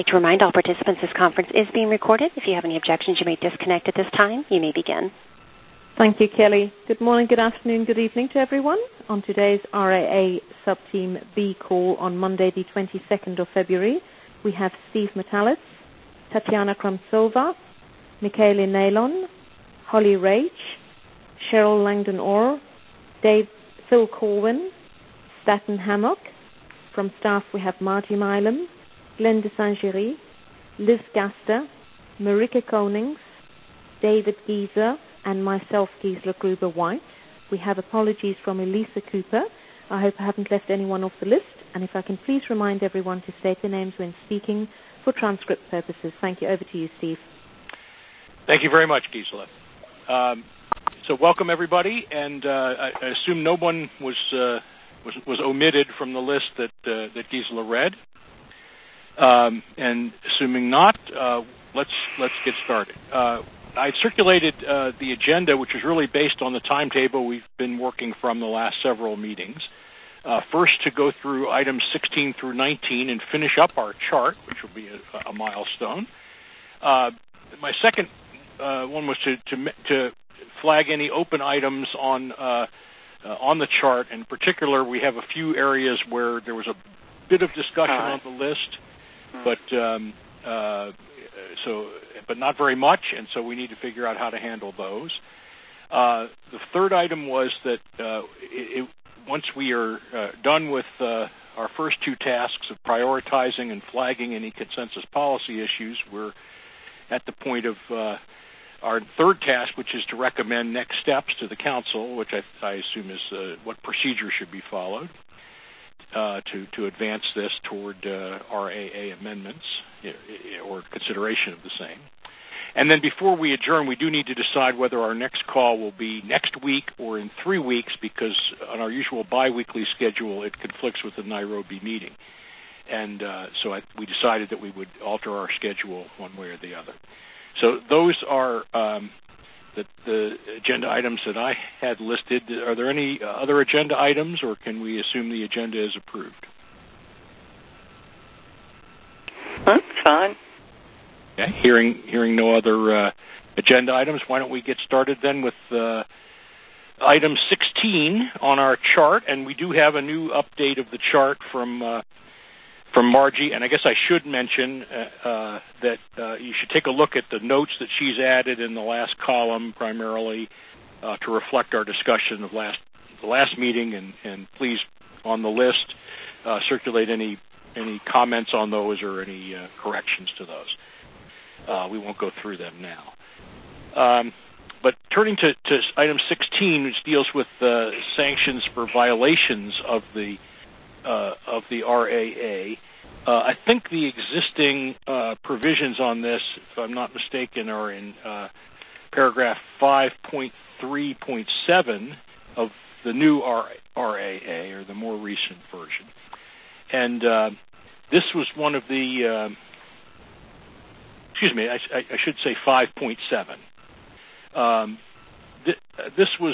To remind all participants, this conference is being recorded. If you have any objections, you may disconnect at this time. You may begin. Thank you, Kelly. Good morning, good afternoon, good evening to everyone. On today's RAA Subteam B call on Monday, the 22nd of February, we have Steve Metalis, Tatiana Kramsova, Michaela Nalon, Holly Rach, Cheryl Langdon-Orr, Phil Corwin, Staten Hammock. From staff, we have Margie Milam, Glenn de Saint-Géry, Liz Gaster, Marika Konings, David Gieser, and myself, Gisela Gruber-White. We have apologies from Elisa Cooper. I hope I haven't left anyone off the list. And if I can please remind everyone to state their names when speaking for transcript purposes. Thank you. Over to you, Steve. Thank you very much, Gisela. So welcome, everybody. And I assume no one was omitted from the list that Gisela read. And assuming not, let's get started. I circulated the agenda, which is really based on the timetable we've been working from the last several meetings. First, to go through items 16 through 19 and finish up our chart, which will be a milestone. My second one was to flag any open items on the chart. In particular, we have a few areas where there was a bit of discussion on the list, but not very much, and so we need to figure out how to handle those. The third item was that once we are done with our first two tasks of prioritizing and flagging any consensus policy issues, we're at the point of our third task, which is to recommend next steps to the Council, which I assume is what procedure should be followed to advance this toward RAA amendments or consideration of the same. And then before we adjourn, we do need to decide whether our next call will be next week or in 3 weeks, because on our usual biweekly schedule, it conflicts with the Nairobi meeting. And so we decided that we would alter our schedule one way or the other. So those are the agenda items that I had listed. Are there any other agenda items, or can we assume the agenda is approved? That's fine. Okay. Hearing no other agenda items, why don't we get started then with item 16 on our chart, and we do have a new update of the chart from Margie, and I guess I should mention that you should take a look at the notes that she's added in the last column, primarily to reflect our discussion of the last meeting, and please, on the list, circulate any comments on those or any corrections to those. We won't go through them now. But turning to item 16, which deals with sanctions for violations of the RAA, I think the existing provisions on this, if I'm not mistaken, are in paragraph 5.3.7 of the new RAA, or the more recent version. And this was one of the, excuse me, I should say 5.7. This was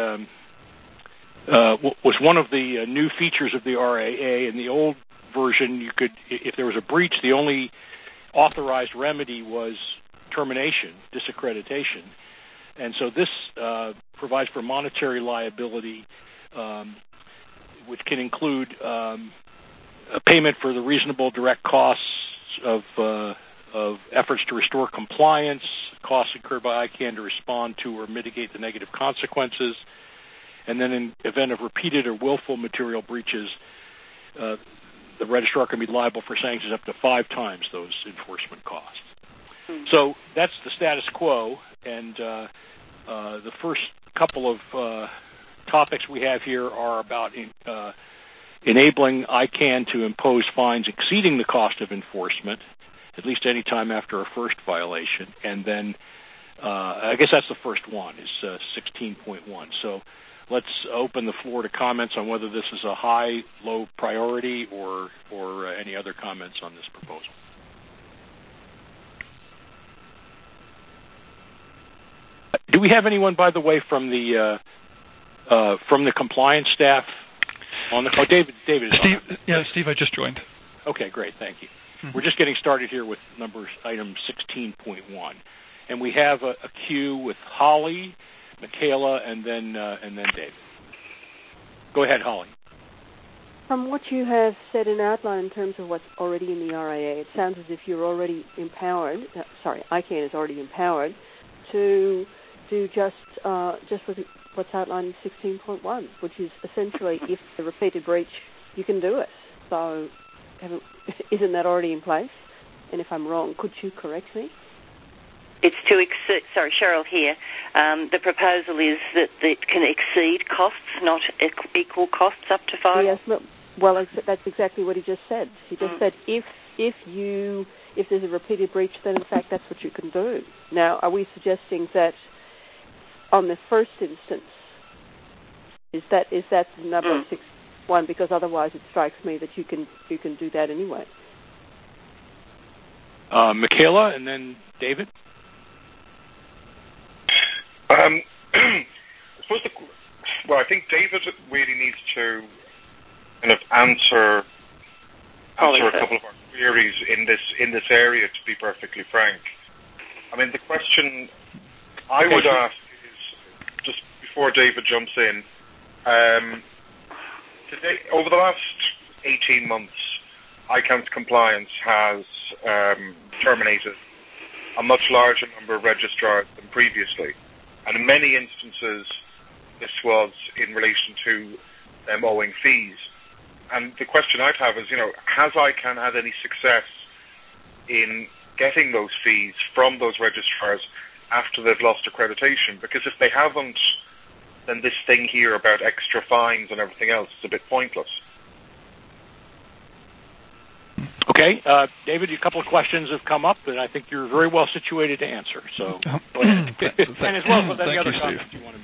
was one of the new features of the RAA. In the old version, you could, if there was a breach, the only authorized remedy was termination, disaccreditation. And so this provides for monetary liability, which can include a payment for the reasonable direct costs of efforts to restore compliance, costs incurred by ICANN to respond to or mitigate the negative consequences, and then in event of repeated or willful material breaches, the registrar can be liable for sanctions up to 5 times those enforcement costs. So that's the status quo, and the first couple of topics we have here are about enabling ICANN to impose fines exceeding the cost of enforcement, at least any time after a first violation, and then I guess that's the first one, is 16.1. So let's open the floor to comments on whether this is a high, low priority, or any other comments on this proposal. Do we have anyone, by the way, from the compliance staff on the call? David is Steve, yeah, Steve, I just joined. Okay, great, thank you. We're just getting started here with item 16.1. And we have a queue with Holly, Michaela, and then David. Go ahead, Holly. From what you have said and outlined in terms of what's already in the RAA, it sounds as if you're already empowered, ICANN is already empowered to do just what's outlined in 16.1, which is essentially if the repeated breach, you can do it. So isn't that already in place? And if I'm wrong, could you correct me? It's to exceed, sorry, Cheryl here. The proposal is that it can exceed costs, not equal costs up to 5. Yes, well, that's exactly what he just said. He just said if there's a repeated breach, then in fact that's what you can do. Now, are we suggesting that on the first instance, is that the number of 6.1? Because otherwise it strikes me that you can do that anyway. Michaela and then David. I think David really needs to kind of answer a couple of our queries in this area, to be perfectly frank. I mean, the question I would ask is, just before David jumps in, today, over the last 18 months, ICANN's compliance has terminated a much larger number of registrars than previously. And in many instances, this was in relation to them owing fees. And the question I'd have is, has ICANN had any success in getting those fees from those registrars after they've lost accreditation? Because if they haven't, then this thing here about extra fines and everything else is a bit pointless. Okay, David, a couple of questions have come up, and I think you're very well situated to answer. So go ahead. And as well as any other comments you want to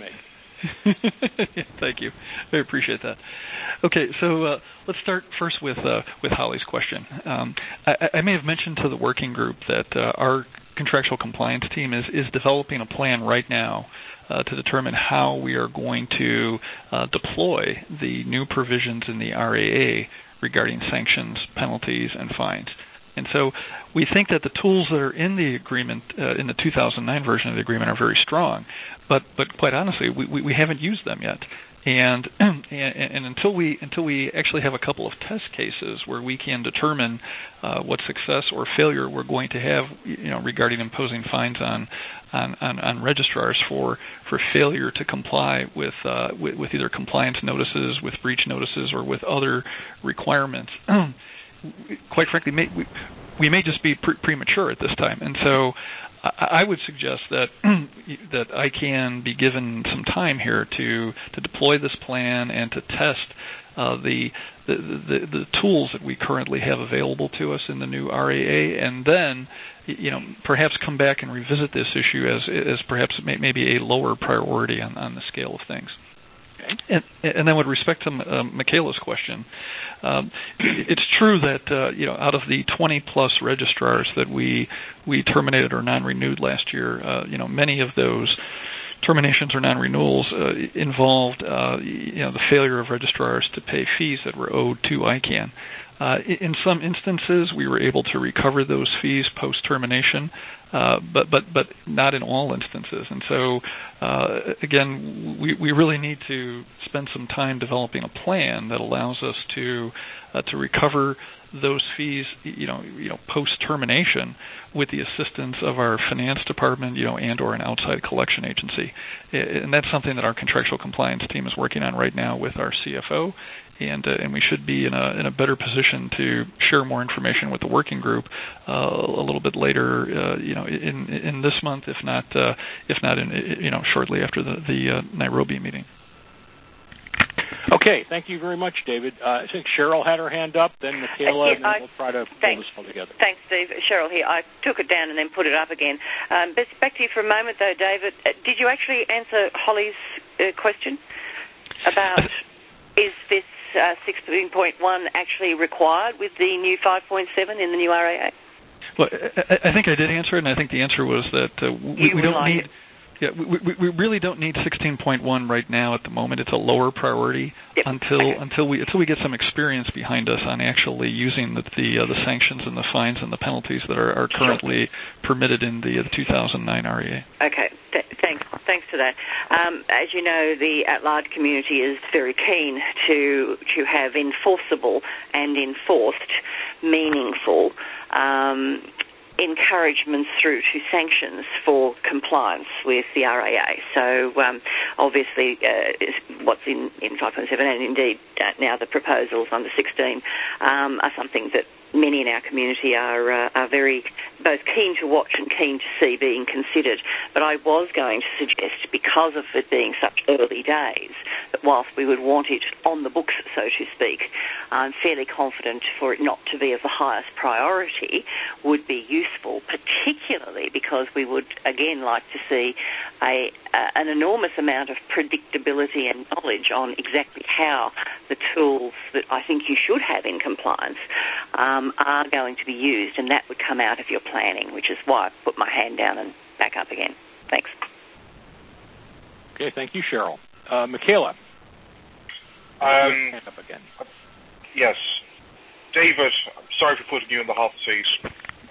make. Thank you. I appreciate that. Okay, so let's start first with Holly's question. I may have mentioned to the working group that our contractual compliance team is developing a plan right now to determine how we are going to deploy the new provisions in the RAA regarding sanctions, penalties, and fines. And so we think that the tools that are in the agreement, in the 2009 version of the agreement, are very strong. But quite honestly, we haven't used them yet. And until we actually have a couple of test cases where we can determine what success or failure we're going to have, regarding imposing fines on registrars for failure to comply with either compliance notices, with breach notices, or with other requirements, quite frankly, we may just be premature at this time. And so I would suggest that I can be given some time here to deploy this plan and to test the tools that we currently have available to us in the new RAA, and then perhaps come back and revisit this issue as perhaps maybe a lower priority on the scale of things. Okay. And then with respect to Michaela's question, it's true that out of the 20-plus registrars that we terminated or non-renewed last year, many of those terminations or non-renewals involved the failure of registrars to pay fees that were owed to ICANN. In some instances, we were able to recover those fees post-termination, but not in all instances. And so, again, we really need to spend some time developing a plan that allows us to recover those fees, post-termination, with the assistance of our finance department, and or an outside collection agency. And that's something that our contractual compliance team is working on right now with our CFO. And we should be in a better position to share more information with the working group a little bit later, in this month, if not shortly after the Nairobi meeting. Okay, thank you very much, David. I think Cheryl had her hand up, then Michaela, and then we'll try to pull this all together. Thanks, Steve. Cheryl here. I took it down and then put it up again. Back to you for a moment, though, David. Did you actually answer Holly's question about is this 16.1 actually required with the new 5.7 in the new RAA? Well, I think I did answer it, and I think the answer was that we don't need. Yeah, we really don't need 16.1 right now at the moment. It's a lower priority until we get some experience behind us on actually using the sanctions and the fines and the penalties that are currently permitted in the 2009 REA. Okay, thanks for that. As you know, the at-large community is very keen to have enforceable and enforced, meaningful encouragements through to sanctions for compliance with the RAA. So obviously what's in 5.7 and indeed now the proposals under 16 are something that many in our community are very both keen to watch and keen to see being considered. But I was going to suggest, because of it being such early days, that whilst we would want it on the books, so to speak, I'm fairly confident for it not to be of the highest priority would be useful, particularly because we would, again, like to see an enormous amount of predictability and knowledge on exactly how the tools that I think you should have in compliance are going to be used, and that would come out of your planning, which is why I put my hand down and back up again. Thanks. Okay, thank you, Cheryl. Michaela. Hand up again. Yes. David, I'm sorry for putting you in the hot seat,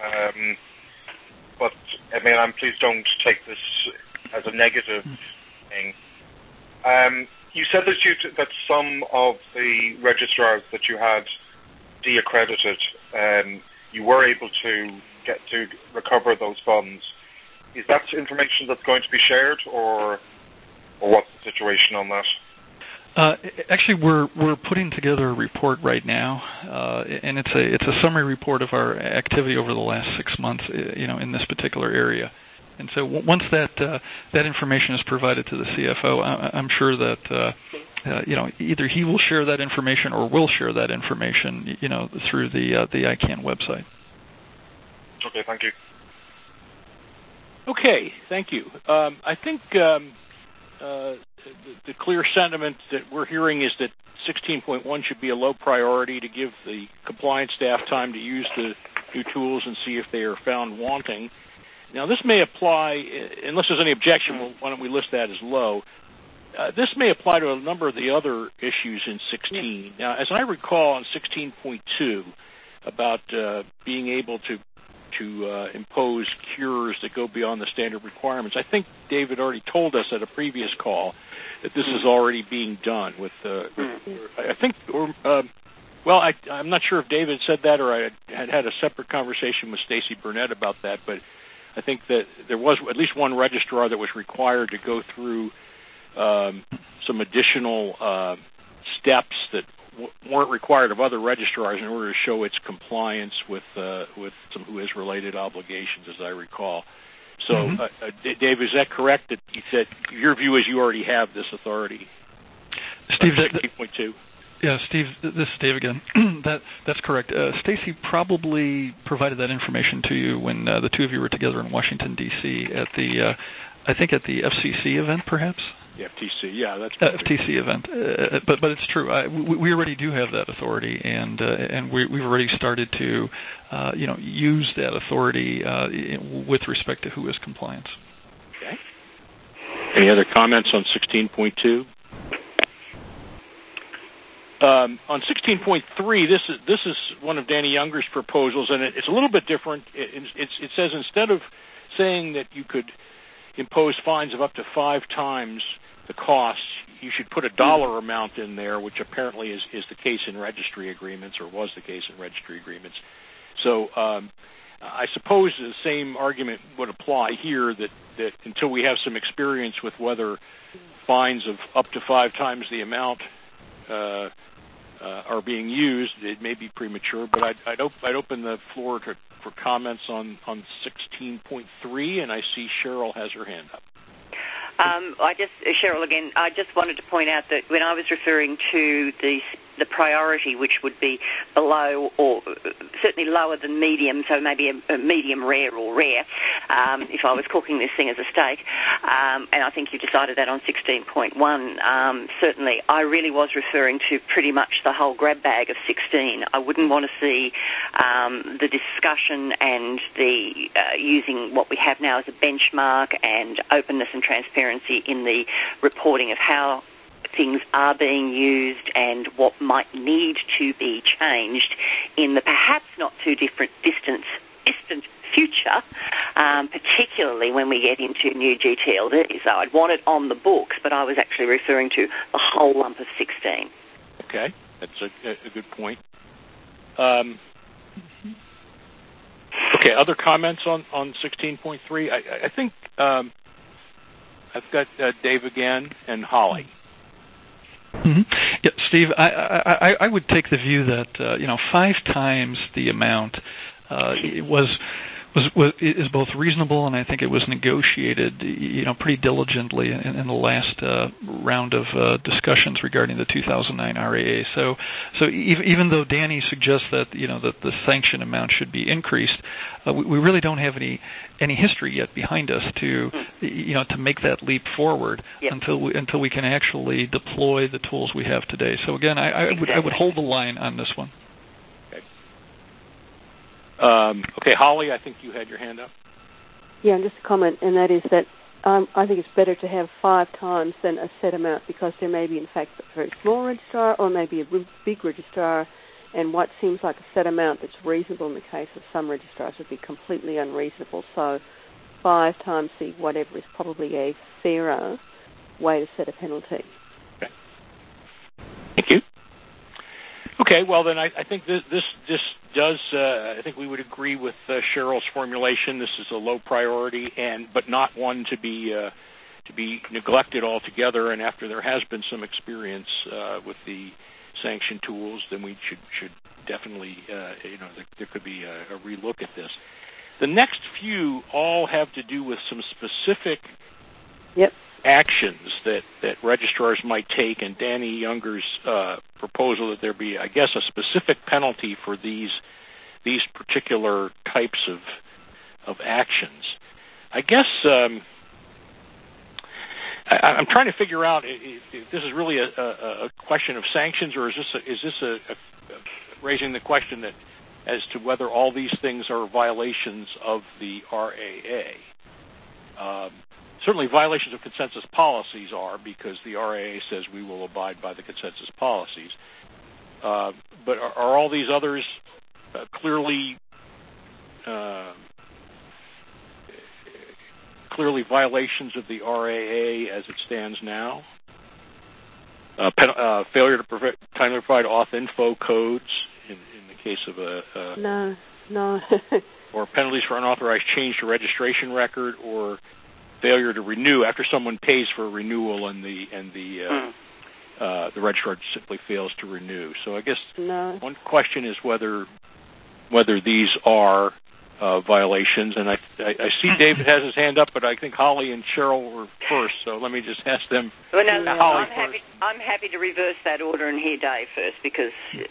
but please don't take this as a negative thing. You said that some of the registrars that you had de-accredited, you were able to get to recover those funds. Is that information that's going to be shared, or what's the situation on that? Actually, we're putting together a report right now, and it's a summary report of our activity over the last 6 months, in this particular area. And so once that information is provided to the CFO, I'm sure that either he will share that information or we'll share that information, through the ICANN website. Okay, thank you. Okay, thank you. I think the clear sentiment that we're hearing is that 16.1 should be a low priority to give the compliance staff time to use the new tools and see if they are found wanting. Now, this may apply, unless there's any objection, why don't we list that as low? This may apply to a number of the other issues in 16. Now, as I recall on 16.2 about being able to impose cures that go beyond the standard requirements, I think David already told us at a previous call that this is already being done with I'm not sure if David said that or I had a separate conversation with Stacey Burnett about that, but I think that there was at least one registrar that was required to go through some additional steps that weren't required of other registrars in order to show its compliance with some WHOIS-related obligations, as I recall. So, Dave, is that correct? That your view is you already have this authority? Steve, 16.2. Yeah, Steve, this is Dave again. That's correct. Stacey probably provided that information to you when the two of you were together in Washington, D.C. at the FCC event, perhaps? The FTC, yeah, that's FTC event. But it's true. We already do have that authority, and we've already started to, use that authority with respect to WHOIS compliance. Okay. Any other comments on 16.2? On 16.3, this is one of Danny Younger's proposals, and it's a little bit different. It says instead of saying that you could impose fines of up to 5 times the cost, you should put a dollar amount in there, which apparently is the case in registry agreements, or was the case in registry agreements. So I suppose the same argument would apply here, that until we have some experience with whether fines of up to 5 times the amount are being used, it may be premature, but I'd open the floor for comments on 16.3, and I see Cheryl has her hand up. Cheryl again, I just wanted to point out that when I was referring to the the priority, which would be below or certainly lower than medium, so maybe a medium rare or rare, if I was cooking this thing as a steak. And I think you decided that on 16.1. Certainly, I really was referring to pretty much the whole grab bag of 16. I wouldn't want to see the discussion and the using what we have now as a benchmark and openness and transparency in the reporting of how things are being used and what might need to be changed in the perhaps not too distant future, particularly when we get into new GTLD. So I'd want it on the books, but I was actually referring to the whole lump of 16. Okay, that's a good point. Okay, other comments on 16.3? I think I've got Dave again and Holly. Mm-hmm. Yeah, Steve, I would take the view that 5 times the amount is both reasonable, and I think it was negotiated, pretty diligently in the last round of discussions regarding the 2009 RAA. So even though Danny suggests that that the sanction amount should be increased, we really don't have any history yet behind us to to make that leap forward. Yep. until we can actually deploy the tools we have today. So again, I would hold the line on this one. Okay, Holly, I think you had your hand up. Yeah, and just a comment, and that is that I think it's better to have 5 times than a set amount, because there may be, in fact, a very small registrar or maybe a big registrar, and what seems like a set amount that's reasonable in the case of some registrars would be completely unreasonable. So 5 times the whatever is probably a fairer way to set a penalty. Okay. Thank you. Okay, well then I think this does. I think we would agree with Cheryl's formulation. This is a low priority, but not one to be neglected altogether. And after there has been some experience with the sanction tools, then we should definitely there could be a relook at this. The next few all have to do with some specific actions that registrars might take, and Danny Younger's proposal that there be, I guess, a specific penalty for these particular types of actions. I guess I'm trying to figure out if this is really a question of sanctions, or is this raising the question that as to whether all these things are violations of the RAA. Certainly violations of consensus policies are, because the RAA says we will abide by the consensus policies. But are all these others clearly violations of the RAA as it stands now? Failure to timely provide auth info codes in the case of no. Or penalties for unauthorized change to registration record, or failure to renew after someone pays for a renewal and the registrar simply fails to renew. So I guess one question is whether these are violations. And I see David has his hand up, but I think Holly and Cheryl were first. So let me just ask them. Well, no, Holly I'm happy to reverse that order and hear Dave first, because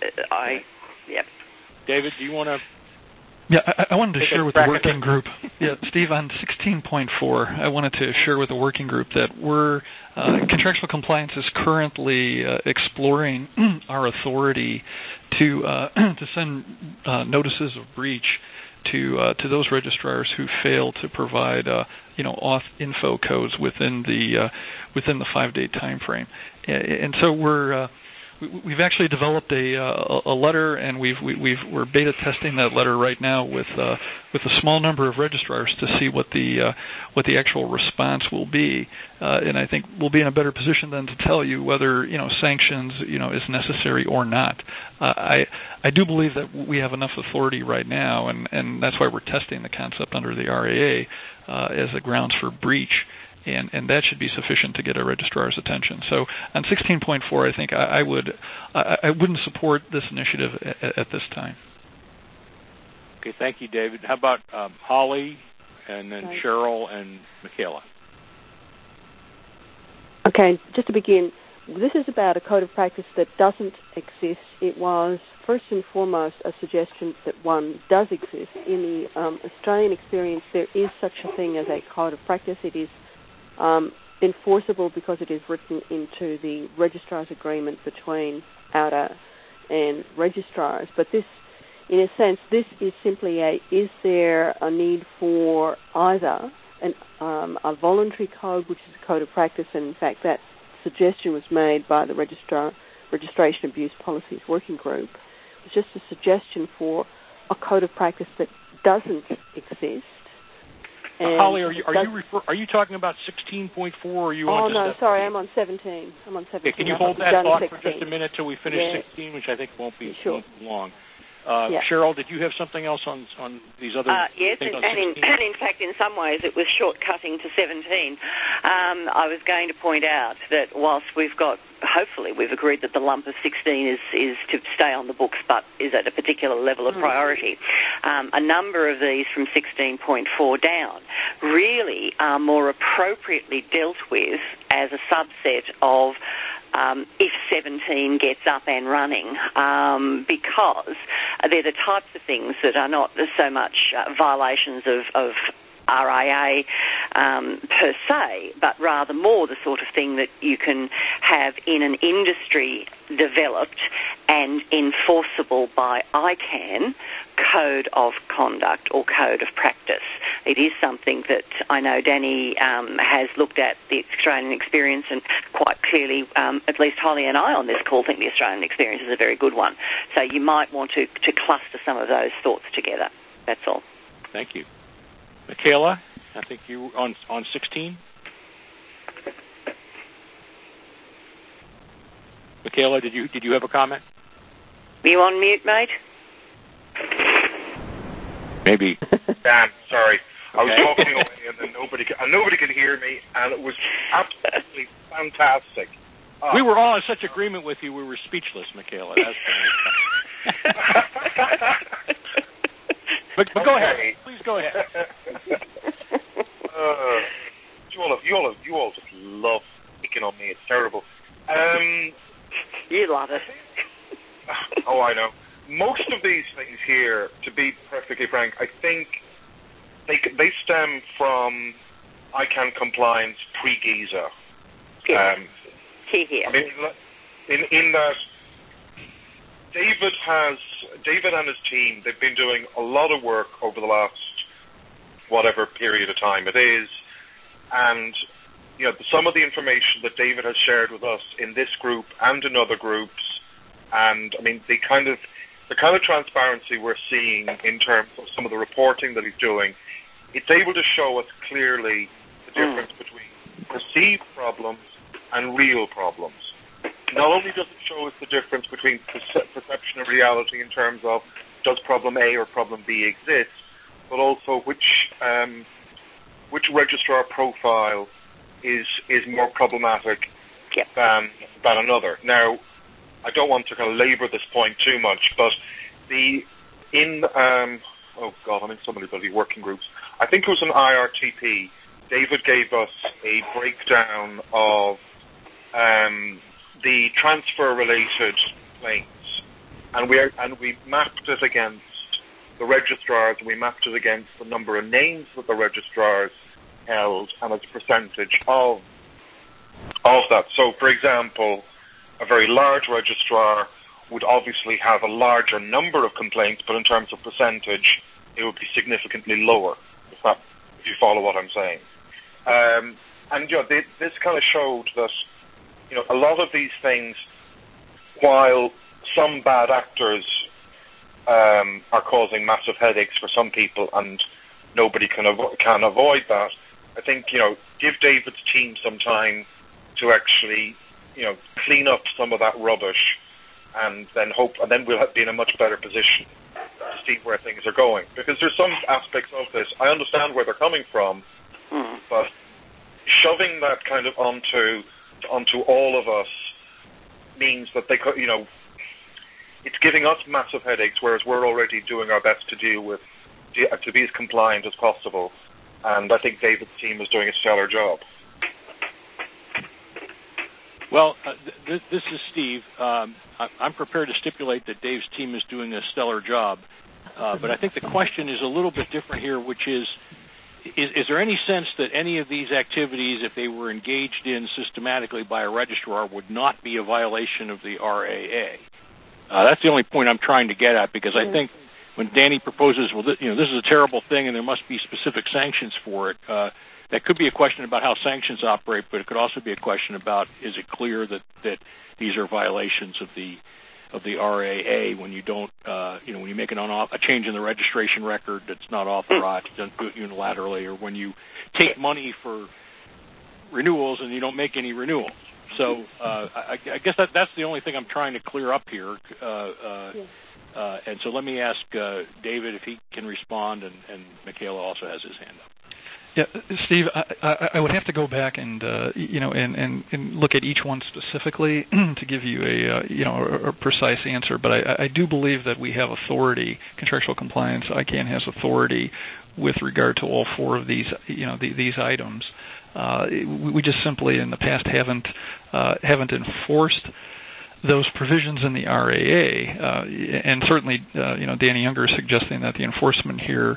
David, do you want to? Yeah, I wanted to share with the working group. Yeah, Steve, on 16.4, I wanted to share with the working group that contractual compliance is currently exploring our authority to send notices of breach to those registrars who fail to provide auth info codes within the 5-day time frame. And so we've actually developed a letter, and we're beta testing that letter right now with a small number of registrars to see what the actual response will be, and I think we'll be in a better position then to tell you whether sanctions is necessary or not. I do believe that we have enough authority right now, and that's why we're testing the concept under the RAA as a grounds for breach. And that should be sufficient to get a registrar's attention. So on 16.4, I think I wouldn't support this initiative at this time. Okay, thank you, David. How about Holly, and then Cheryl and Michaela? Okay, just to begin, this is about a code of practice that doesn't exist. It was first and foremost a suggestion that one does exist. In the Australian experience, there is such a thing as a code of practice. It is enforceable because it is written into the registrar's agreement between OUTA and registrars. But this, in a sense, this is simply is there a need for either a voluntary code, which is a code of practice, and in fact that suggestion was made by the Registration Abuse Policies Working Group. It's just a suggestion for a code of practice that doesn't exist. Holly, are you talking about 16.4 or are you on? Oh no, sorry, I'm on 17. I'm on 17. Okay, can you hold that thought for just a minute till we finish 16, which I think won't be long? Cheryl, did you have something else on these other yes, things? And in fact, in some ways, it was shortcutting to 17. I was going to point out that whilst hopefully we've agreed that the lump of 16 is to stay on the books, but is at a particular level of priority. A number of these from 16.4 down really are more appropriately dealt with as a subset of if 17 gets up and running, because they're the types of things that are not so much violations of RIA per se, but rather more the sort of thing that you can have in an industry developed and enforceable by ICANN code of conduct or code of practice. It is something that I know Danny has looked at the Australian experience, and quite clearly, at least Holly and I on this call think the Australian experience is a very good one. So you might want to cluster some of those thoughts together. That's all. Thank you. Michaela, I think you on 16. Michaela, did you have a comment? Are you on mute, mate? Maybe. Damn, sorry. Okay. I was talking away and then nobody could hear me, and it was absolutely fantastic. We were all in such agreement with you, we were speechless, Michaela. But go ahead. Please go ahead. You all just love picking on me. It's terrible. You love it. Oh, I know. Most of these things here, to be perfectly frank, I think they stem from ICANN compliance pre-GISA. Yes. Here. I mean, in that David and his team, they've been doing a lot of work over the last whatever period of time it is, and some of the information that David has shared with us in this group and in other groups, and I mean the kind of transparency we're seeing in terms of some of the reporting that he's doing, it's able to show us clearly the difference between perceived problems and real problems. Not only does it show us the difference between perception and reality in terms of does problem A or problem B exist, but also which registrar profile is more problematic than another. Now, I don't want to kind of labour this point too much, but I'm in so many bloody working groups. I think it was an IRTP. David gave us a breakdown of the transfer-related complaints, and we mapped it against the registrars, and we mapped it against the number of names that the registrars held and its percentage of that. So, for example, a very large registrar would obviously have a larger number of complaints, but in terms of percentage, it would be significantly lower, if you follow what I'm saying. This kind of showed that a lot of these things, while some bad actors are causing massive headaches for some people, and nobody can avoid that, I think give David's team some time to actually clean up some of that rubbish, and then we'll be in a much better position to see where things are going. Because there's some aspects of this, I understand where they're coming from, but shoving that kind of onto all of us means that they could, it's giving us massive headaches, whereas we're already doing our best to be as compliant as possible. And I think David's team is doing a stellar job. Well, this is Steve. I'm prepared to stipulate that Dave's team is doing a stellar job, but I think the question is a little bit different here, which is there any sense that any of these activities, if they were engaged in systematically by a registrar, would not be a violation of the RAA? That's the only point I'm trying to get at, because I think when Danny proposes, well, this is a terrible thing and there must be specific sanctions for it, that could be a question about how sanctions operate, but it could also be a question about, is it clear that these are violations of the RAA when you don't, when you make a change in the registration record that's not authorized, don't do it unilaterally, or when you take money for renewals and you don't make any renewals. So I guess that's the only thing I'm trying to clear up here. And so let me ask David if he can respond, and Michaela also has his hand up. Yeah, Steve, I would have to go back and and look at each one specifically to give you a precise answer. But I do believe that we have authority, contractual compliance. ICANN has authority with regard to all four of these these items. We just simply in the past haven't enforced those provisions in the RAA, and certainly Danny Younger is suggesting that the enforcement here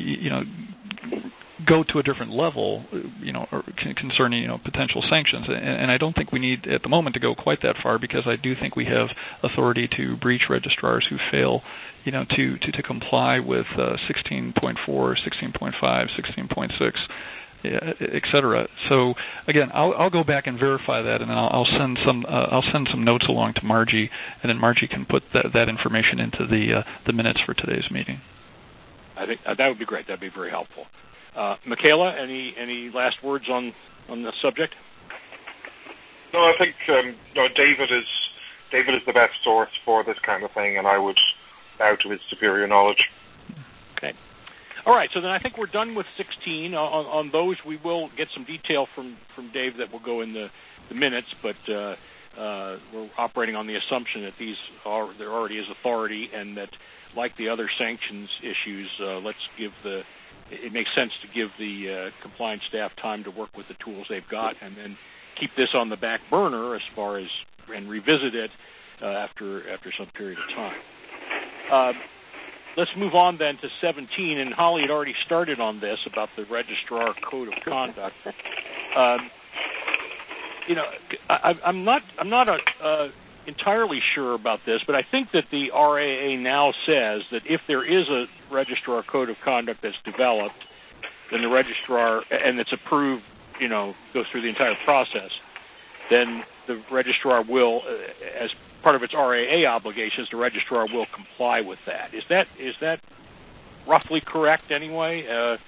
go to a different level, or concerning potential sanctions, and I don't think we need at the moment to go quite that far, because I do think we have authority to breach registrars who fail, to comply with 16.4, 16.5, 16.6. Et cetera. So again, I'll go back and verify that, and then I'll send some notes along to Margie, and then Margie can put that information into the minutes for today's meeting. I think that would be great. That'd be very helpful. Michaela, any last words on the subject? No, I think David is the best source for this kind of thing, and I would bow to his superior knowledge. Okay. All right, so then I think we're done with 16. On those, we will get some detail from Dave that will go in the minutes, but we're operating on the assumption that there already is authority, and that, like the other sanctions issues, it makes sense to give the compliance staff time to work with the tools they've got, and then keep this on the back burner and revisit it after some period of time. Let's move on then to 17, and Holly had already started on this about the Registrar Code of Conduct. I'm not entirely sure about this, but I think that the RAA now says that if there is a Registrar Code of Conduct that's developed, then the registrar, and it's approved, goes through the entire process, then the registrar will, as part of its RAA obligations, the registrar will comply with that. Is that roughly correct anyway?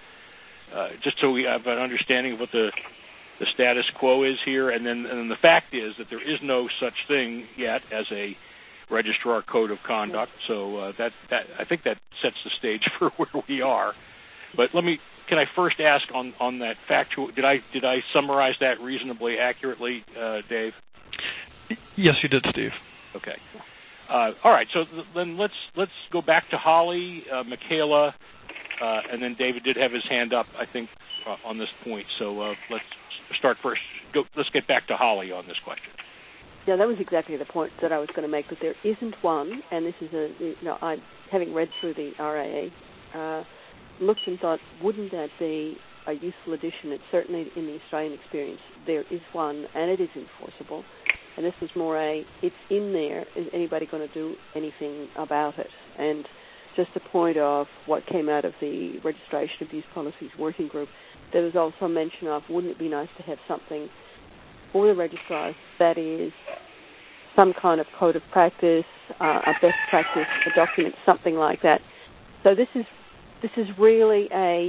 Just so we have an understanding of what the status quo is here, and then the fact is that there is no such thing yet as a Registrar Code of Conduct. So that I think that sets the stage for where we are. But can I first ask on that factual? Did I summarize that reasonably accurately, Dave? Yes, you did, Steve. Okay. All right. So then let's go back to Holly, Michaela, and then David did have his hand up, I think, on this point. So let's start first. Let's get back to Holly on this question. Yeah, that was exactly the point that I was going to make, that there isn't one, and this is I, having read through the RAA, looked and thought, wouldn't that be a useful addition? It's certainly in the Australian experience, there is one, and it is enforceable. And this was more it's in there, is anybody going to do anything about it? And just a point of what came out of the Registration Abuse Policies Working Group, there was also mention of, wouldn't it be nice to have something for the registrars that is some kind of code of practice, a best practice, a document, something like that. So this is really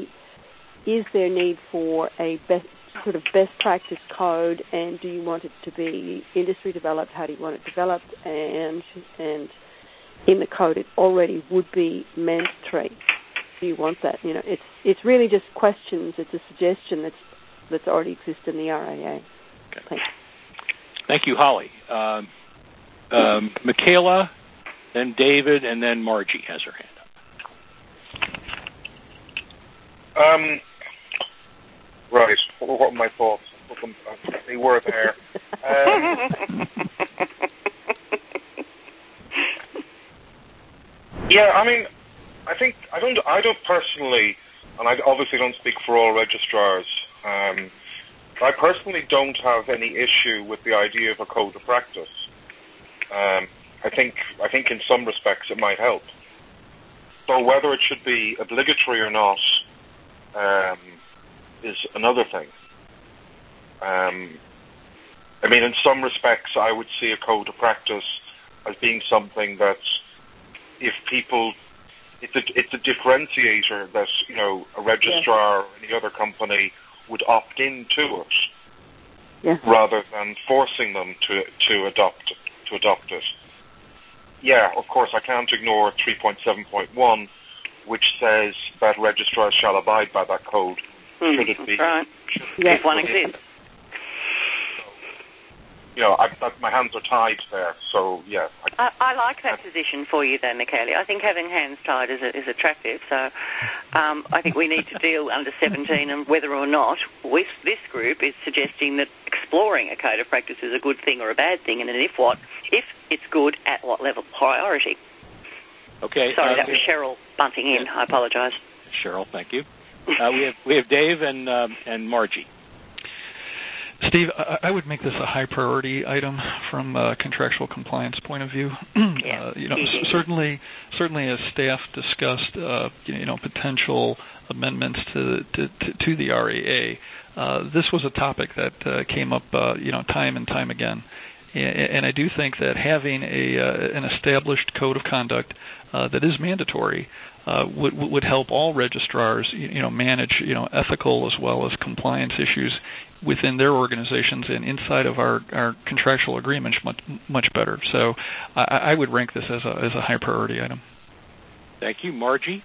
is there need for a sort of best practice code, and do you want it to be industry developed? How do you want it developed? And in the code, it already would be mandatory. Do you want that? It's really just questions. It's a suggestion that's already existed in the RAA. Okay. Thanks. Thank you, Holly. Michaela, then David, and then Margie has her hand up. Right. What are my thoughts on put them. They were there. Yeah, I mean, I don't personally, and I obviously don't speak for all registrars. I personally don't have any issue with the idea of a code of practice. I think in some respects it might help. So whether it should be obligatory or not is another thing. I mean, in some respects, I would see a code of practice as being something that, if people, it's a differentiator that, you know, a registrar or any other company would opt into it, rather than forcing them to adopt it. Yeah, of course, I can't ignore 3.7.1, which says that registrars shall abide by that code. Should it be? Right. If one exists. You know, my hands are tied there, so yeah. I like that position for you, though, Michele. I think having hands tied is attractive. So I think we need to deal under 17 and whether or not this group is suggesting that exploring a code of practice is a good thing or a bad thing, and then if it's good, at what level priority. Okay. Sorry, that was Cheryl bunting in. I apologise. Cheryl, thank you. We have Dave and Margie. Steve, I would make this a high priority item from a contractual compliance point of view. Certainly as staff discussed, potential amendments to the RAA, this was a topic that came up, time and time again. And I do think that having an established code of conduct that is mandatory would help all registrars, manage, ethical as well as compliance issues within their organizations and inside of our contractual agreements much better. So I would rank this as a high priority item. Thank you, Margie.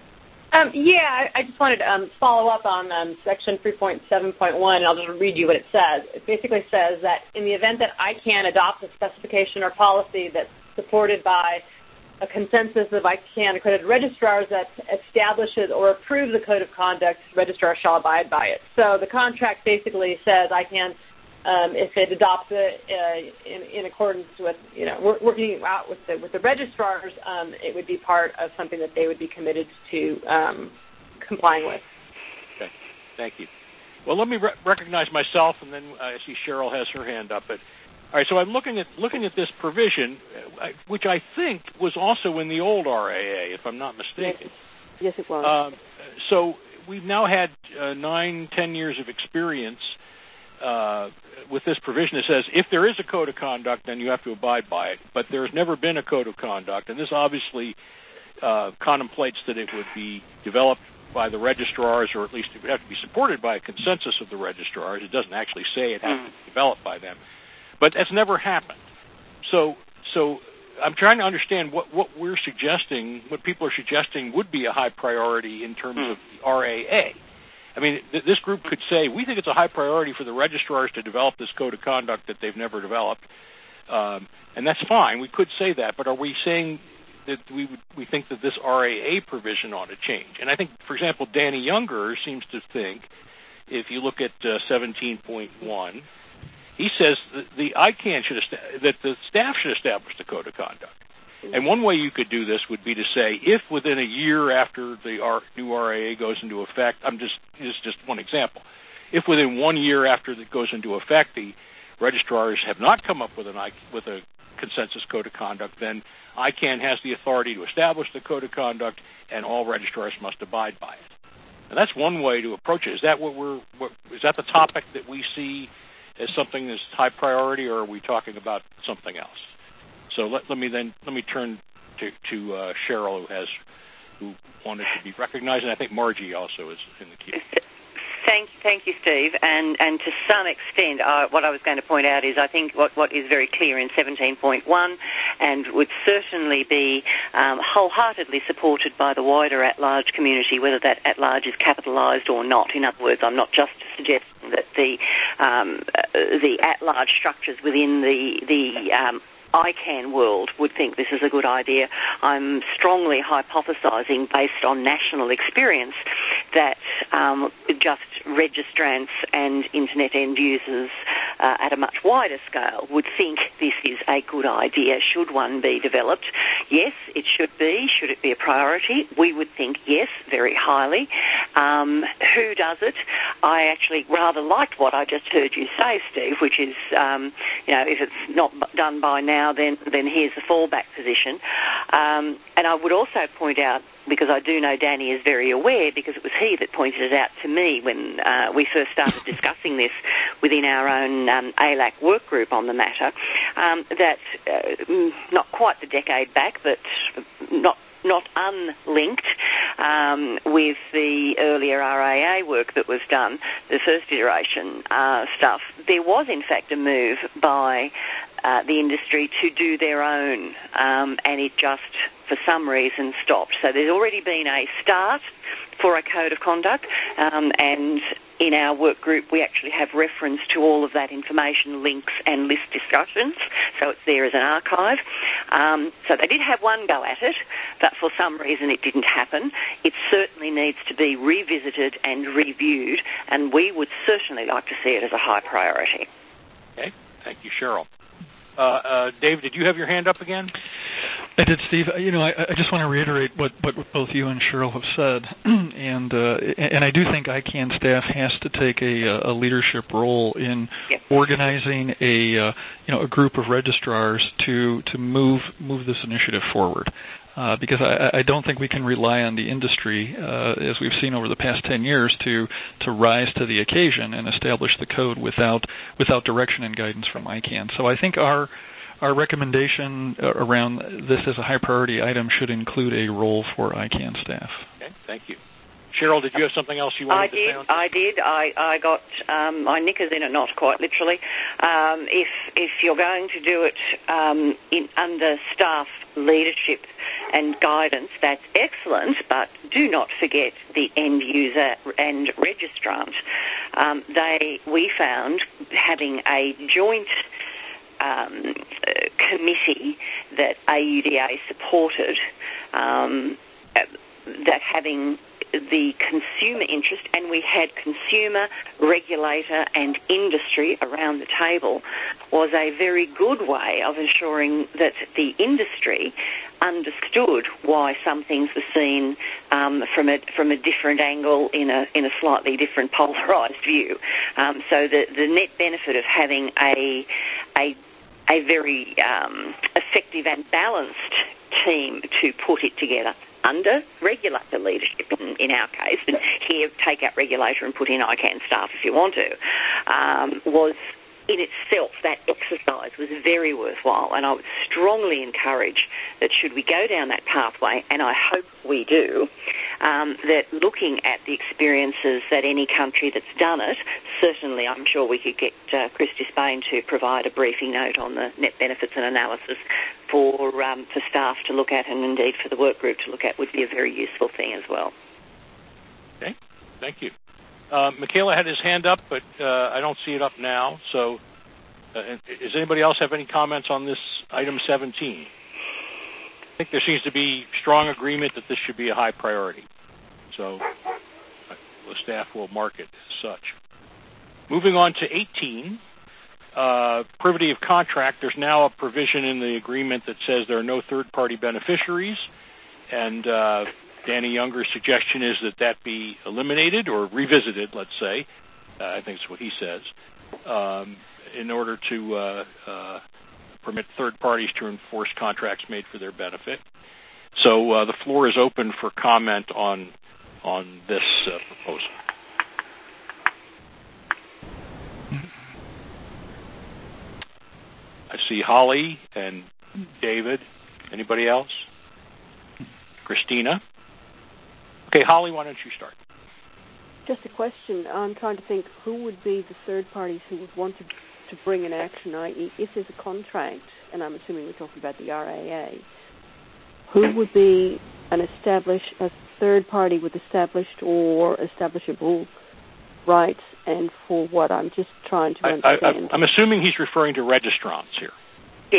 I just wanted to follow up on Section 3.7.1. I'll just read you what it says. It basically says that in the event that ICANN adopts a specification or policy that's supported by a consensus of ICANN accredited registrars that establishes or approves the code of conduct, registrars shall abide by it. So the contract basically says ICANN, if it adopts it in accordance with, working out with the registrars, it would be part of something that they would be committed to complying with. Okay, thank you. Well, let me recognize myself, and then I see Cheryl has her hand up. All right, so I'm looking at this provision, which I think was also in the old RAA, if I'm not mistaken. Yes, it was. So we've now had 9-10 years of experience with this provision. It says if there is a code of conduct, then you have to abide by it. But there's never been a code of conduct, and this obviously contemplates that it would be developed by the registrars, or at least it would have to be supported by a consensus of the registrars. It doesn't actually say it has to be developed by them. But that's never happened. So I'm trying to understand what we're suggesting, what people are suggesting would be a high priority in terms of the RAA. I mean, this group could say, we think it's a high priority for the registrars to develop this code of conduct that they've never developed. And that's fine. We could say that. But are we saying that we think that this RAA provision ought to change? And I think, for example, Danny Younger seems to think, if you look at 17.1, he says that the ICANN that the staff should establish the code of conduct. And one way you could do this would be to say, if within a year after the new RAA goes into effect, this is just one example, if within 1 year after it goes into effect, the registrars have not come up with a consensus code of conduct, then ICANN has the authority to establish the code of conduct, and all registrars must abide by it. And that's one way to approach it. Is that is that the topic that we see as something that's high priority, or are we talking about something else? So let me turn to Cheryl, who wanted to be recognized, and I think Margie also is in the queue. Thank you, Steve. And to some extent, what I was going to point out is I think what is very clear in 17.1 and would certainly be wholeheartely supported by the wider at-large community, whether that at-large is capitalised or not. In other words, I'm not just suggesting that the at-large structures within the ICANN world would think this is a good idea. I'm strongly hypothesising, based on national experience, that just registrants and internet end users at a much wider scale would think this is a good idea. Should one be developed? Yes, it should be. Should it be a priority? We would think yes, very highly. Who does it? I actually rather liked what I just heard you say, Steve, which is, if it's not done by now, then here's the fallback position. And I would also point out, because I do know Danny is very aware, because it was he that pointed it out to me when we first started discussing this within our own ALAC work group on the matter, that not quite the decade back, but not unlinked with the earlier RAA work that was done, the first iteration stuff, there was in fact a move by the industry to do their own, and it just, for some reason, stopped. So there's already been a start for a code of conduct, and in our work group we actually have reference to all of that information, links and list discussions, so it's there as an archive. So they did have one go at it, but for some reason it didn't happen. It certainly needs to be revisited and reviewed, and we would certainly like to see it as a high priority. Okay, thank you, Cheryl. Dave, did you have your hand up again? I did, Steve. I just want to reiterate what both you and Cheryl have said, and I do think ICANN staff has to take a leadership role in organizing a group of registrars to move this initiative forward. Because I don't think we can rely on the industry, as we've seen over the past 10 years, to rise to the occasion and establish the code without direction and guidance from ICANN. So I think our recommendation around this as a high priority item should include a role for ICANN staff. Okay, thank you. Cheryl, did you have something else you wanted to say? I did. I got my knickers in a knot, quite literally. If you're going to do it under staff leadership and guidance, that's excellent, but do not forget the end user and registrant. We found having a joint committee that AUDA supported, that having the consumer interest, and we had consumer, regulator and industry around the table, was a very good way of ensuring that the industry understood why some things were seen from a different angle in a slightly different polarised view. So the net benefit of having a very effective and balanced team to put it together under regulator leadership, in our case, and here take out regulator and put in ICANN staff if you want to, was in itself, that exercise was very worthwhile, and I would strongly encourage that should we go down that pathway, and I hope we do, that looking at the experiences that any country that's done it, certainly I'm sure we could get Christy Spain to provide a briefing note on the net benefits and analysis for staff to look at, and indeed for the work group to look at, would be a very useful thing as well. Okay, thank you. Michaela had his hand up, but I don't see it up now. So does anybody else have any comments on this item 17? I think there seems to be strong agreement that this should be a high priority. So the staff will mark it as such. Moving on to 18, privity of contract. There's now a provision in the agreement that says there are no third-party beneficiaries, and Danny Younger's suggestion is that be eliminated or revisited, let's say. I think it's what he says, in order to permit third parties to enforce contracts made for their benefit. So the floor is open for comment on this proposal. I see Holly and David. Anybody else? Christina? Okay, Holly, why don't you start? Just a question. I'm trying to think who would be the third parties who would want to bring an action, i.e. if there's a contract, and I'm assuming we're talking about the RAA, who would be a third party with established or establishable rights, and for what? I'm just trying to understand. I'm assuming he's referring to registrants here. Yes.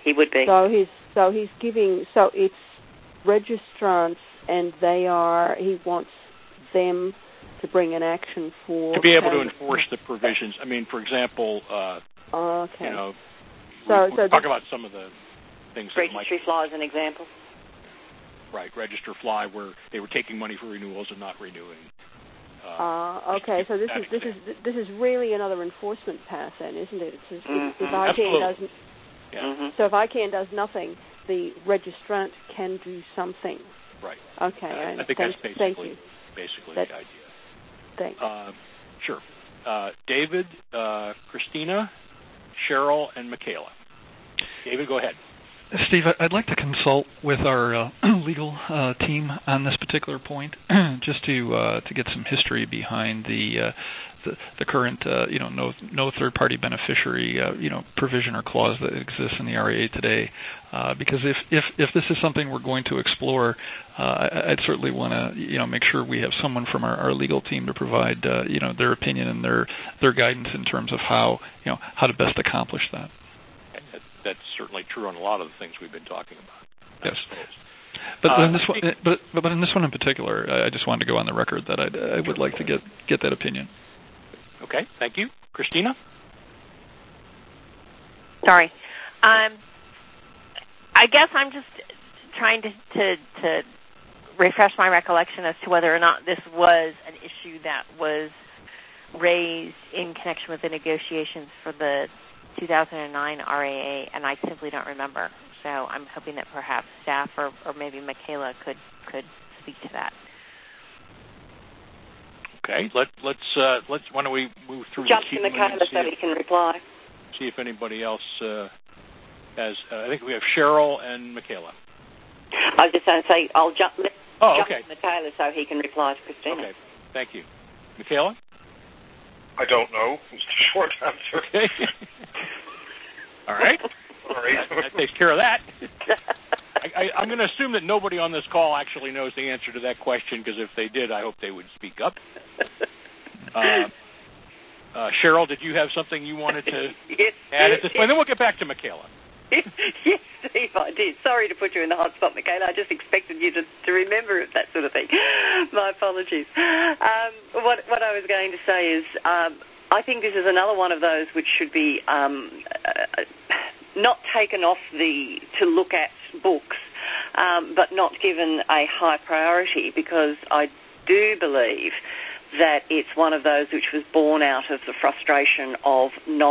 He would be. So he's giving. So it's registrants, and he wants them to bring an action for... To be able to enforce the provisions. I mean, for example, okay. We'll talk about some of the things that Registry Fly is an example. Right, Register Fly, where they were taking money for renewals and not renewing. Okay, so this is really another enforcement path, then, isn't it? If Absolutely. doesn't... Yeah. So if ICANN does nothing, the registrant can do something. Right. Okay. I think that's basically the idea. Thanks. Sure. David, Christina, Cheryl, and Michaela. David, go ahead. Steve, I'd like to consult with our legal team on this particular point, just to get some history behind the current no third-party beneficiary provision or clause that exists in the RAA today. Because if this is something we're going to explore, I'd certainly want to make sure we have someone from our legal team to provide their opinion and their guidance in terms of how to best accomplish that. That's certainly true on a lot of the things we've been talking about. Yes. But in this one in particular, I just wanted to go on the record that I would like to get that opinion. Okay, thank you. Christina? Sorry. I guess I'm just trying to refresh my recollection as to whether or not this was an issue that was raised in connection with the negotiations for the 2009 RAA, and I simply don't remember. So I'm hoping that perhaps staff or maybe Michaela could speak to that. Okay, let's why don't we move through Jump the to Michaela so he can reply. See if anybody else has. I think we have Cheryl and Michaela. I was just going to say I'll jump. Jump okay. to Michaela so he can reply to Christina. Okay, thank you, Michaela. I don't know. It's the short answer. Okay. All right. Sorry. That takes care of that. I'm going to assume that nobody on this call actually knows the answer to that question, because if they did, I hope they would speak up. Cheryl, did you have something you wanted to add at this point? Then we'll get back to Michaela. Yes, Steve, I did. Sorry to put you in the hot spot, Michaela. I just expected you to remember that sort of thing. My apologies. What I was going to say is I think this is another one of those which should be not taken off to look at books, but not given a high priority, because I do believe that it's one of those which was born out of the frustration of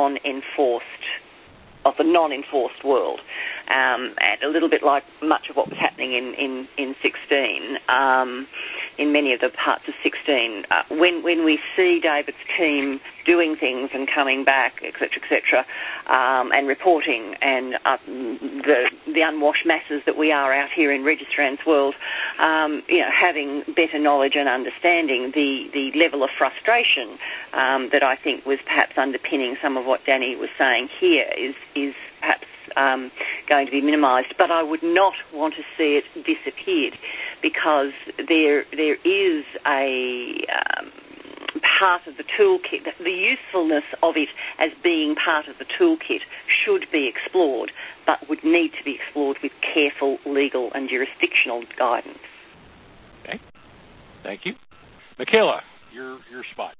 the non-enforced world, and a little bit like much of what was happening in 16, in many of the parts of 16. When we see David's team doing things and coming back, etc., and reporting, and the unwashed masses that we are out here in Registrant's world, having better knowledge and understanding, the level of frustration that I think was perhaps underpinning some of what Danny was saying here is perhaps going to be minimised. But I would not want to see it disappeared, because there is a part of the toolkit. The usefulness of it as being part of the toolkit should be explored, but would need to be explored with careful legal and jurisdictional guidance. Okay. Thank you. Michaela, your spot.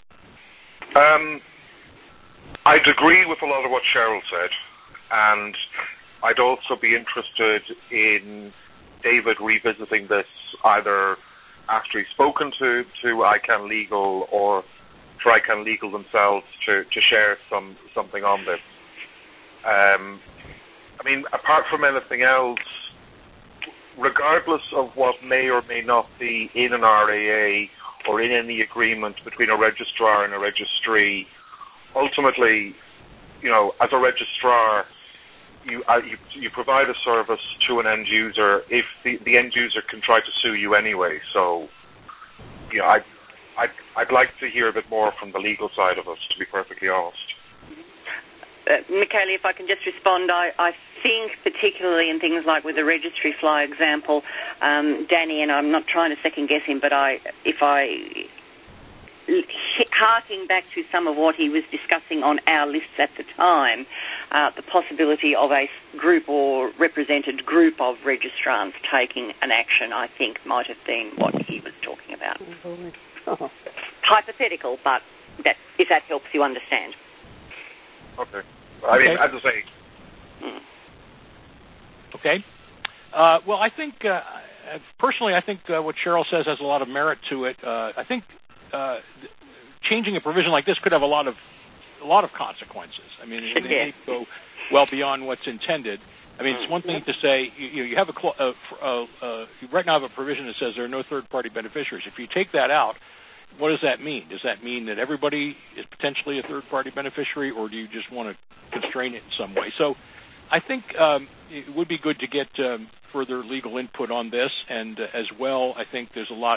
I'd agree with a lot of what Cheryl said, and I'd also be interested in David revisiting this either after he's spoken to ICANN Legal or for ICANN Legal themselves to share something on this. Apart from anything else, regardless of what may or may not be in an RAA or in any agreement between a registrar and a registry, ultimately, as a registrar, you provide a service to an end user if the end user can try to sue you anyway. So, I'd like to hear a bit more from the legal side of us, to be perfectly honest. Michaela, if I can just respond, I think particularly in things like with the Registry Fly example, Danny, and I'm not trying to second guess him, but if I harking back to some of what he was discussing on our lists at the time, the possibility of a group or represented group of registrants taking an action, I think, might have been what he was talking about. Oh. Hypothetical, but if that helps you understand. Okay. I mean, as I say. Okay. Well, I think, personally, I think what Cheryl says has a lot of merit to it. I think changing a provision like this could have a lot of consequences. I mean, it may go well beyond what's intended. I mean, it's one thing to say you have you right now have a provision that says there are no third-party beneficiaries. If you take that out, what does that mean? Does that mean that everybody is potentially a third-party beneficiary, or do you just want to constrain it in some way? So I think it would be good to get further legal input on this, and as well, I think there's a lot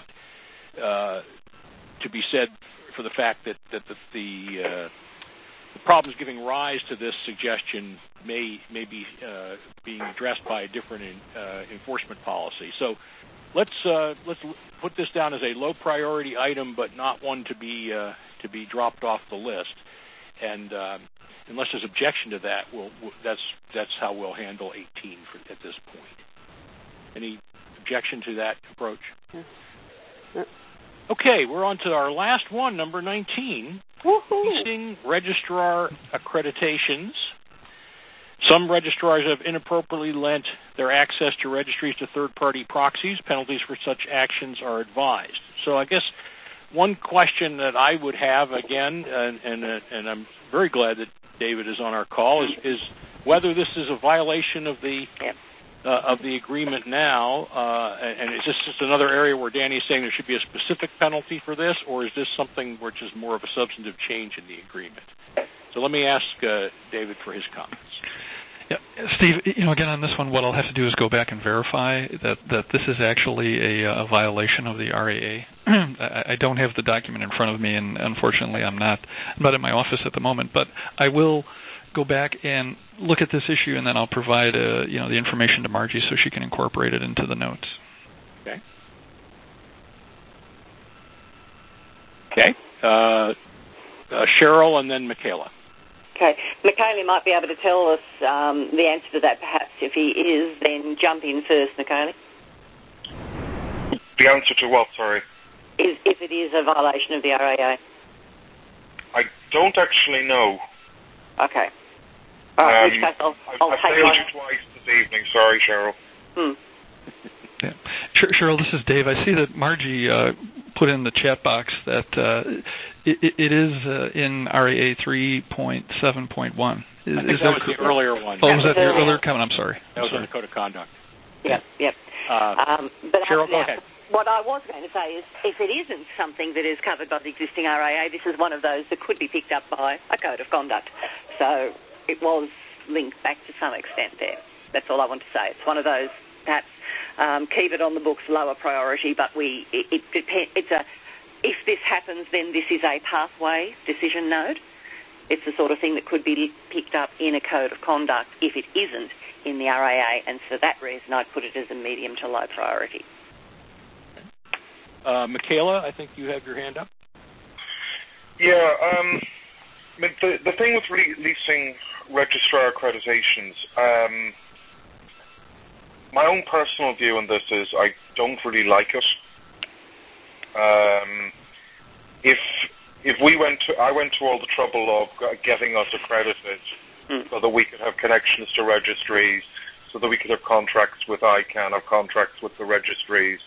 to be said for the fact that the problems giving rise to this suggestion may be being addressed by a different enforcement policy. So let's put this down as a low priority item, but not one to be dropped off the list. And unless there's objection to that, that's how we'll handle 18 at this point. Any objection to that approach? Yeah. Okay, we're on to our last one, number 19. Leasing registrar accreditations. Some registrars have inappropriately lent their access to registries to third-party proxies. Penalties for such actions are advised. So I guess one question that I would have, again, and I'm very glad that David is on our call, is whether this is a violation of the agreement now, and is this just another area where Danny is saying there should be a specific penalty for this, or is this something which is more of a substantive change in the agreement? So let me ask David for his comments. Yeah, Steve, again, on this one, what I'll have to do is go back and verify that this is actually a violation of the RAA. I don't have the document in front of me, and unfortunately I'm not in my office at the moment, but I will go back and look at this issue, and then I'll provide the information to Margie so she can incorporate it into the notes. Okay. Okay. Cheryl and then Michaela. Okay. Michaela might be able to tell us the answer to that, perhaps. If he is, then jump in first, Michaela. The answer to what, sorry? If it is a violation of the RAA. I don't actually know. Okay. All right, in which case I'll I've failed you twice this evening. Sorry, Cheryl. Yeah. Cheryl, this is Dave. I see that Margie put in the chat box that it is in RAA 3.7.1. I think that was the earlier one. Oh, was that the earlier comment? I'm sorry. That was on the Code of Conduct. Yep. But Cheryl, go ahead. What I was going to say is, if it isn't something that is covered by the existing RAA, this is one of those that could be picked up by a Code of Conduct. So it was linked back to some extent there. That's all I want to say. It's one of those, perhaps, keep it on the books, lower priority, but if this happens, then this is a pathway decision node. It's the sort of thing that could be picked up in a Code of Conduct if it isn't in the RAA, and for that reason I'd put it as a medium to low priority. Michaela, I think you have your hand up. Yeah, I mean, the thing with leasing registrar accreditations, my own personal view on this is I don't really like it. If I went to all the trouble of getting us accredited so that we could have connections to registries, so that we could have contracts with ICANN or contracts with the registries.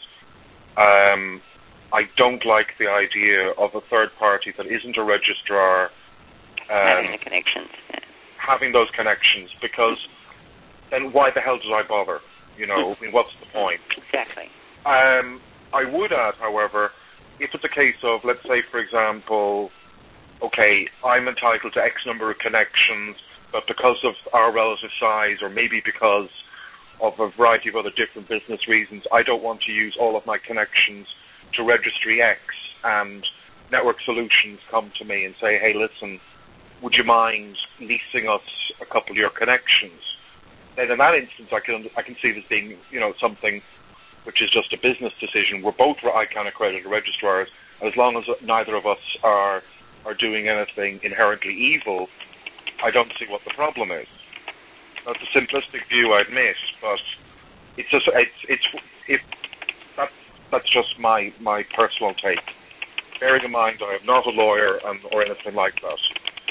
I don't like the idea of a third party that isn't a registrar having the connections. Yeah. Having those connections, because then why the hell did I bother? I mean, what's the point? Exactly. I would add, however, if it's a case of, let's say, for example, okay, I'm entitled to X number of connections, but because of our relative size, or maybe because of a variety of other different business reasons, I don't want to use all of my connections to Registry X, and Network Solutions come to me and say, hey, listen, would you mind leasing us a couple of your connections? Then in that instance, I can see this being, something which is just a business decision. We're both ICANN accredited registrars. as long as neither of us are doing anything inherently evil, I don't see what the problem is. That's a simplistic view, I admit, but that's just my personal take. Bearing in mind, I am not a lawyer or anything like that.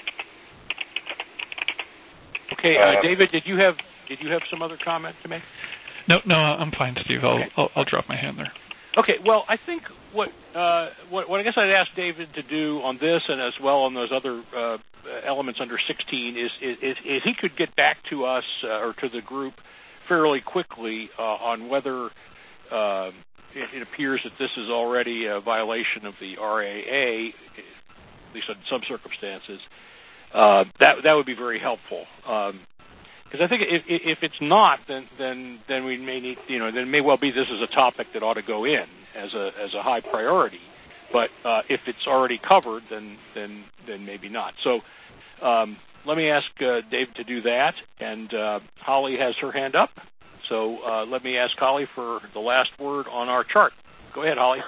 Okay, David, did you have some other comment to make? No, I'm fine, Steve. I'll drop my hand there. Okay, well, I think what I guess I'd ask David to do on this and as well on those other elements under 16 is he could get back to us or to the group fairly quickly on whether it appears that this is already a violation of the RAA, at least in some circumstances. That would be very helpful. Because I think if it's not, then we may need, then it may well be this is a topic that ought to go in as a high priority. But if it's already covered, then maybe not. So let me ask Dave to do that. And Holly has her hand up. So let me ask Holly for the last word on our chart. Go ahead, Holly.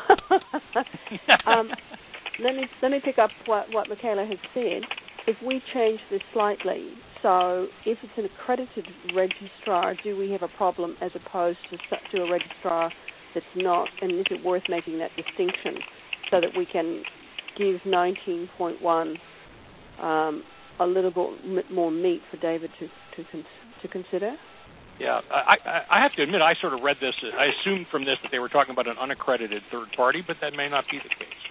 Let me pick up what Michaela has said. If we change this slightly, so if it's an accredited registrar, do we have a problem as opposed to a registrar that's not? And is it worth making that distinction so that we can give 19.1 a little bit more meat for David to consider? Yeah, I have to admit, I sort of read this. I assumed from this that they were talking about an unaccredited third party, but that may not be the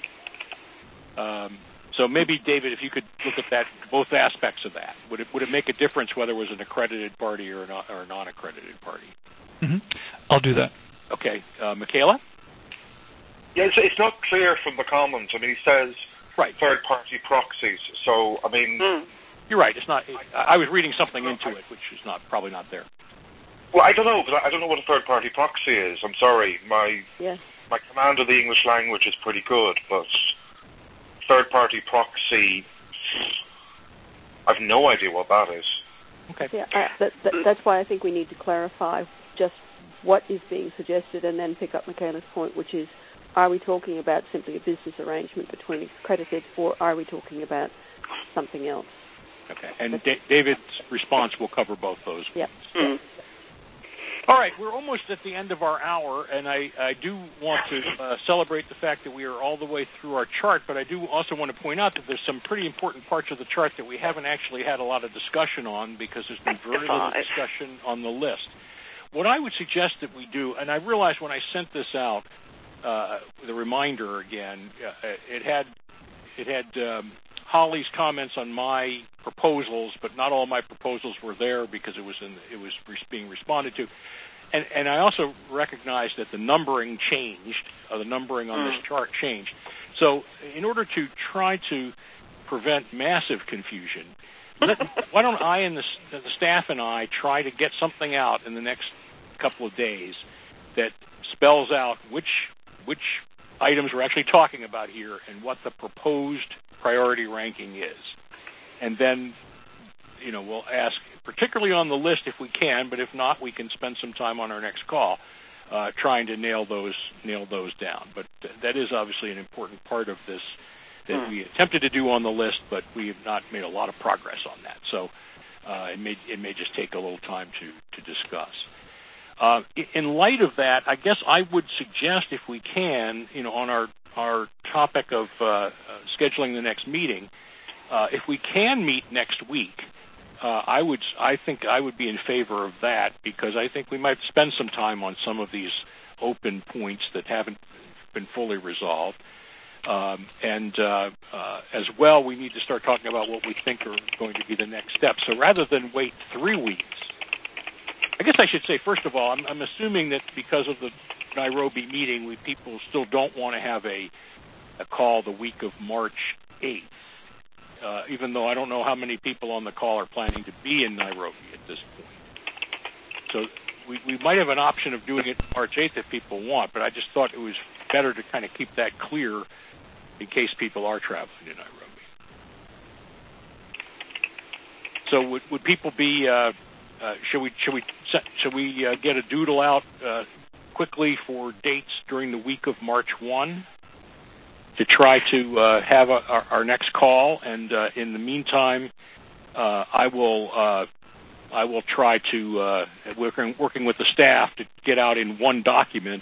case. So maybe, David, if you could look at that, both aspects of that. Would it make a difference whether it was an accredited party or a non-accredited party? Mm-hmm. I'll do that. Okay. Michaela? Yeah, it's not clear from the comments. I mean, he says third-party proxies. So, I mean... You're right. It's not. I was reading something into it, which is probably not there. Well, I don't know, because I don't know what a third-party proxy is. I'm sorry. My command of the English language is pretty good, but third-party proxy, I've no idea what that is. Okay. Yeah, that's why I think we need to clarify just what is being suggested and then pick up Michaela's point, which is, are we talking about simply a business arrangement between accredited, or are we talking about something else? Okay, and David's response will cover both those. Yep. All right, we're almost at the end of our hour, and I do want to celebrate the fact that we are all the way through our chart, but I do also want to point out that there's some pretty important parts of the chart that we haven't actually had a lot of discussion on because there's been very little discussion on the list. What I would suggest that we do, and I realized when I sent this out, the reminder again, it had Holly's comments on my proposals, but not all my proposals were there because it was being responded to. And I also recognized that the numbering changed, the numbering on this chart changed. So in order to try to prevent massive confusion, why don't I and the staff and I try to get something out in the next couple of days that spells out which items we're actually talking about here and what the proposed priority ranking is. And then, we'll ask, particularly on the list if we can, but if not, we can spend some time on our next call trying to nail those down. But that is obviously an important part of this that we attempted to do on the list, but we have not made a lot of progress on that. So it may just take a little time to discuss. In light of that, I guess I would suggest, if we can, on our topic of scheduling the next meeting, if we can meet next week, I think I would be in favor of that, because I think we might spend some time on some of these open points that haven't been fully resolved. And as well, we need to start talking about what we think are going to be the next steps. So rather than wait 3 weeks, I guess I should say, first of all, I'm assuming that because of the Nairobi meeting, people still don't want to have a call the week of March 8th, even though I don't know how many people on the call are planning to be in Nairobi at this point. So we might have an option of doing it March 8th if people want, but I just thought it was better to kind of keep that clear in case people are traveling to Nairobi. So would people be... should we get a doodle out quickly for dates during the week of March 1 try to have our next call, and in the meantime, I will try to working with the staff to get out in one document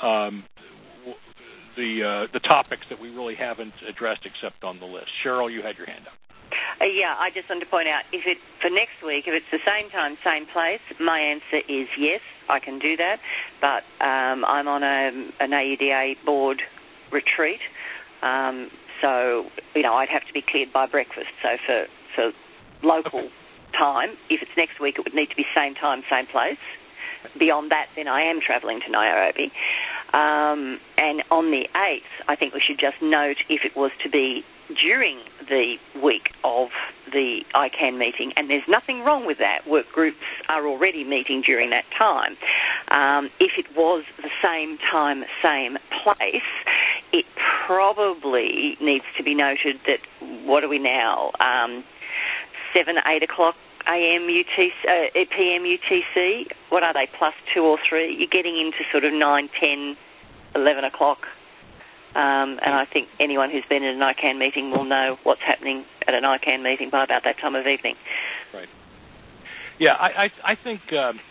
the topics that we really haven't addressed except on the list. Cheryl, you had your hand up. Yeah, I just wanted to point out, for next week, if it's the same time, same place, my answer is yes, I can do that. But I'm on an AUDA board retreat, so I'd have to be cleared by breakfast. So for local time, if it's next week, it would need to be same time, same place. Beyond that, then I am travelling to Nairobi. And on the 8th, I think we should just note if it was to be during the week of the ICANN meeting, and there's nothing wrong with that. Work groups are already meeting during that time. If it was the same time, same place, it probably needs to be noted that, what are we now, 7, 8 o'clock AM UTC, PM UTC, what are they, plus 2 or 3? You're getting into sort of 9, 10, 11 o'clock. And I think anyone who's been in an ICANN meeting will know what's happening at an ICANN meeting by about that time of evening. Right. Yeah, I think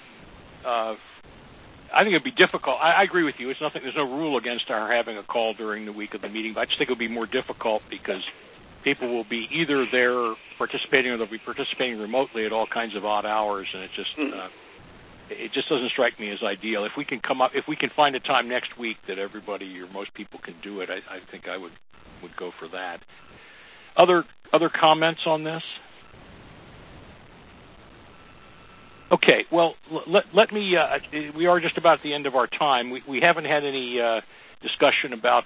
it'd be difficult. I agree with you. There's no rule against our having a call during the week of the meeting, but I just think it would be more difficult because people will be either there participating or they'll be participating remotely at all kinds of odd hours, and it just doesn't strike me as ideal. If we can find a time next week that everybody or most people can do it, I think I would go for that. Other comments on this? Okay. Well, let me. We are just about at the end of our time. We haven't had any discussion about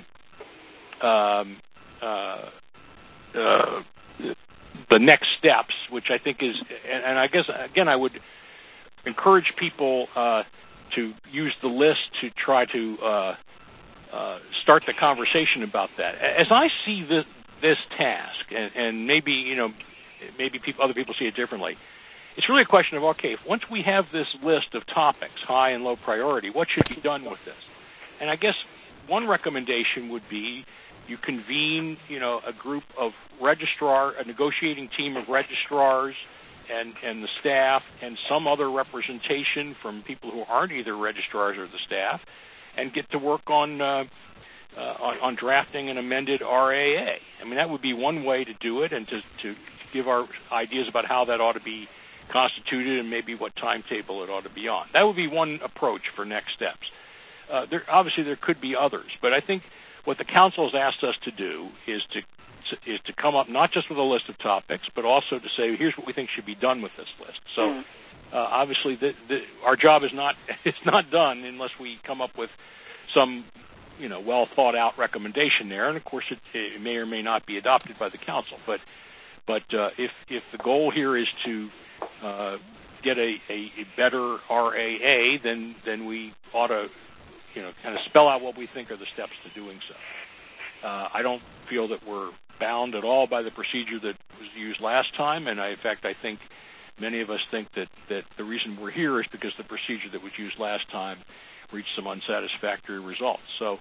the next steps, which I think is, and I guess again I would encourage people to use the list to try to start the conversation about that. As I see this task, and maybe other people see it differently, it's really a question of, okay, once we have this list of topics, high and low priority, what should be done with this? And I guess one recommendation would be you convene, a group of a negotiating team of registrars and the staff and some other representation from people who aren't either registrars or the staff, and get to work on drafting an amended RAA. I mean, that would be one way to do it, and to give our ideas about how that ought to be constituted and maybe what timetable it ought to be on. That would be one approach for next steps. Obviously, there could be others, but I think what the Council has asked us to do is to come up not just with a list of topics, but also to say, here's what we think should be done with this list. So obviously, our job is not done unless we come up with some well thought out recommendation there. And of course, it may or may not be adopted by the Council. But if the goal here is to get a better RAA, then we ought to kind of spell out what we think are the steps to doing so. I don't feel that we're bound at all by the procedure that was used last time, and in fact, I think many of us think that the reason we're here is because the procedure that was used last time reached some unsatisfactory results. So,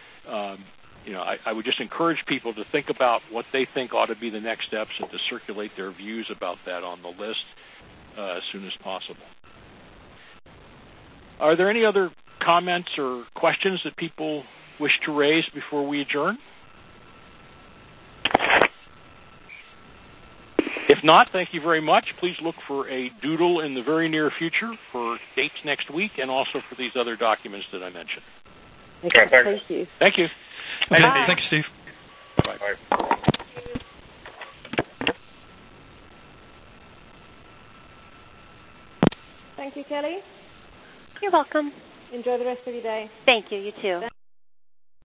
I would just encourage people to think about what they think ought to be the next steps and to circulate their views about that on the list as soon as possible. Are there any other comments or questions that people wish to raise before we adjourn? If not, thank you very much. Please look for a doodle in the very near future for dates next week and also for these other documents that I mentioned. Okay, thank you. Thank you. Okay, thanks, Steve. Bye. Thank you, Kelly. You're welcome. Enjoy the rest of your day. Thank you. You too.